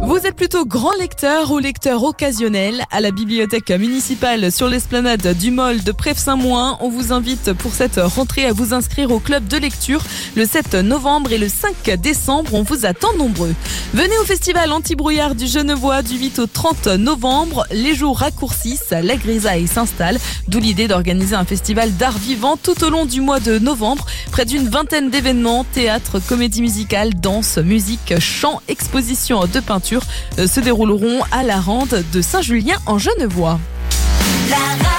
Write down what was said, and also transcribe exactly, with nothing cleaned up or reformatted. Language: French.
Vous êtes plutôt grand lecteur ou lecteur occasionnel? À la bibliothèque municipale sur l'esplanade du Mall de Prèves-Saint-Mouin, on vous invite pour cette rentrée à vous inscrire au club de lecture le sept novembre et le cinq décembre. On vous attend nombreux. Venez au festival Antibrouillard du Genevois du huit au trente novembre. Les jours raccourcissent, la grisaille s'installe, d'où l'idée d'organiser un festival d'art vivant tout au long du mois de novembre. Près d'une vingtaine d'événements, théâtre, comédie musicale, danse, musique, chant, exposition de peinture se dérouleront à la Rande de Saint-Julien en Genevois. La